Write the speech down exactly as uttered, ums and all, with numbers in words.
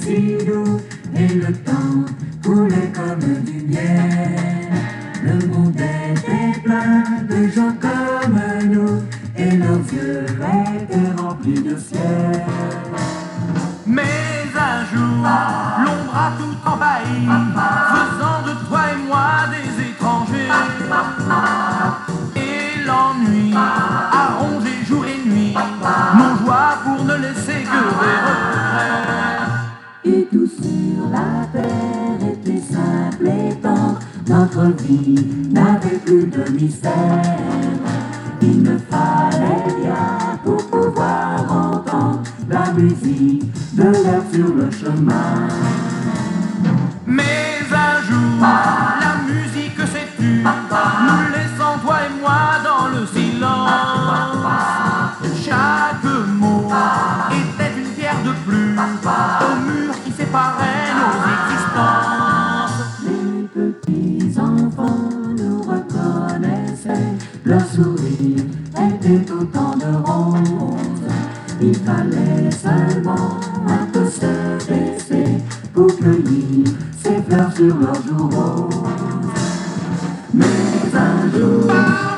si doux et le temps coulait comme du miel. Le monde était plein de gens comme nous et nos yeux étaient remplis de ciel. Mais un jour, l'ombre a tout envahi, faisant de toi et moi des étrangers. Et l'ennui a rongé jour et nuit nos joies pour ne laisser que des regrets. Et tout sur la terre était simple et tendre, notre vie n'avait plus de mystère. Il me fallait bien pour pouvoir entendre la musique de l'air sur le chemin. Mais un jour, la musique s'est tue, nous laissant toi et moi dans le silence. Chaque mot était une pierre de plus au mur qui séparait nos existences. Les petits enfants nous reconnaissaient, leur sourire était autant de roses. Il fallait seulement un peu se baisser pour cueillir ces fleurs sur leurs joues roses. Mais un jour,